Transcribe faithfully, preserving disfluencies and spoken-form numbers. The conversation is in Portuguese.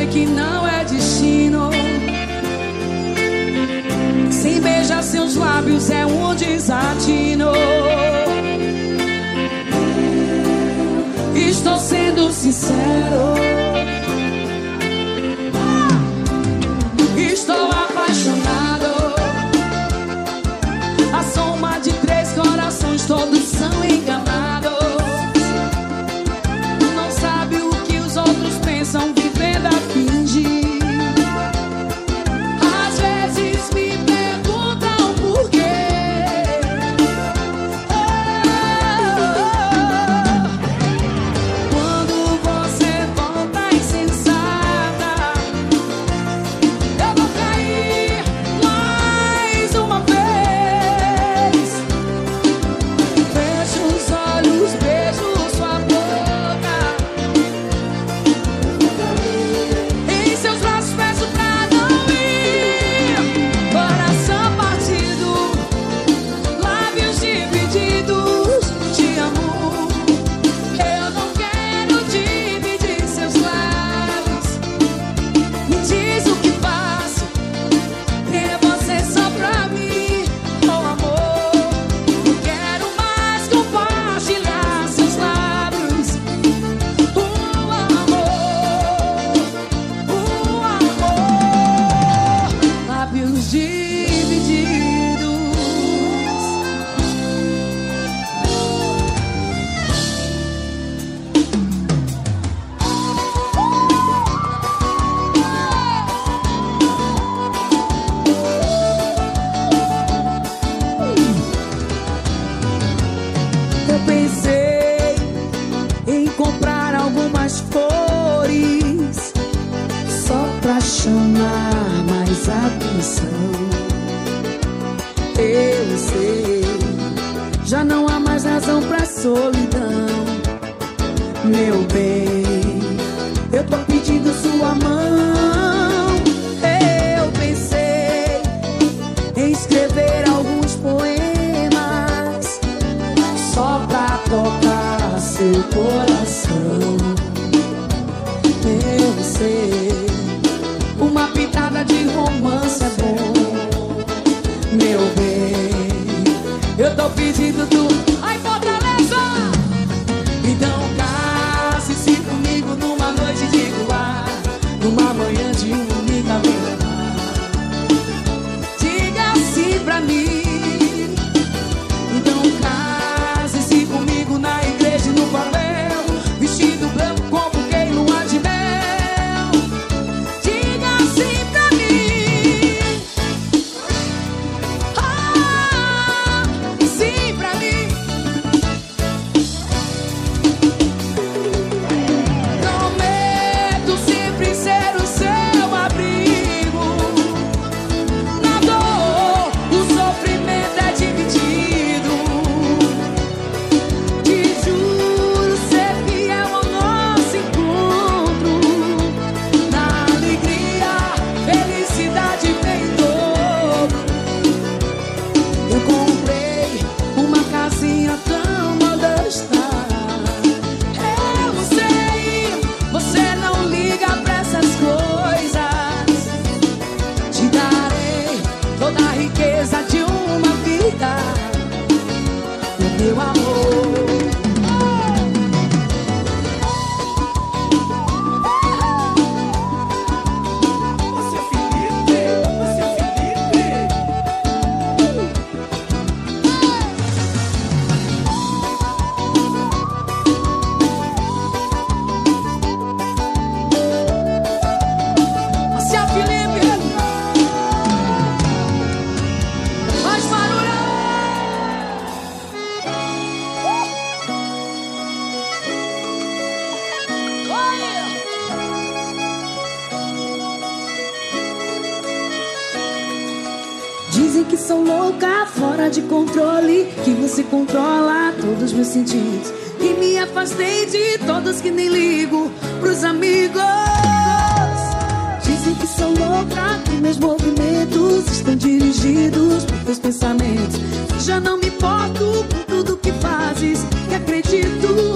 que não é destino. Sem beijar seus lábios é um desatino. Estou sendo sincero, estou apaixonado. A soma de três corações, todos são enganados. Não sabe o que os outros pensam, vivendo a fingir. Às vezes me perguntam por quê. Quando você volta insensata, eu vou cair mais uma vez. Fecho os olhos, beijo sua boca. Em seus braços peço pra não ir. Coração partido, lábios divididos. Te amo, eu não quero dividir seus lábios. Me diz o que faço, ter você só pra mim. Oh amor, não quero mais compartilhar seus lábios. Oh amor, oh amor, lábios divididos. Eu pensei em comprar algumas flores só pra chamar mais atenção. Eu sei, já não há mais razão pra solidão. Meu bem, eu tô pedindo sua mão. Eu pensei em escrever alguns poemas só pra tocar seu coração. Eu sei, uma pitada de romance é bom. Meu bem, eu tô pedindo tu. Ai, Fortaleza! Então case-se comigo numa noite de luar, numa manhã de um domingo à beira-mar. Diga sim pra mim. Então case-se comigo na igreja, no papel, vestido branco com buquê e lua de mel. Diga sim pra mim. Ah, sim pra mim. Prometo sempre ser o seu abrigo. Na dor, o sofrimento é dividido. Te juro ser fiel ao nosso encontro. Na alegria, felicidade vem em dobro. Eu comprei uma casinha tão modesta. Eu sei, você não liga pra essas coisas. Te darei toda a riqueza de uma vida, o meu amor. Você é Felipe, você é Felipe. Você é Felipe. Mais barulho. Dizem que sou louca, fora de controle, que você controla todos os meus sentidos. E me afastei de todos que nem ligo pros amigos. Dizem que sou louca, que meus movimentos estão dirigidos por teus pensamentos. Já não me importo com tudo que fazes, e acredito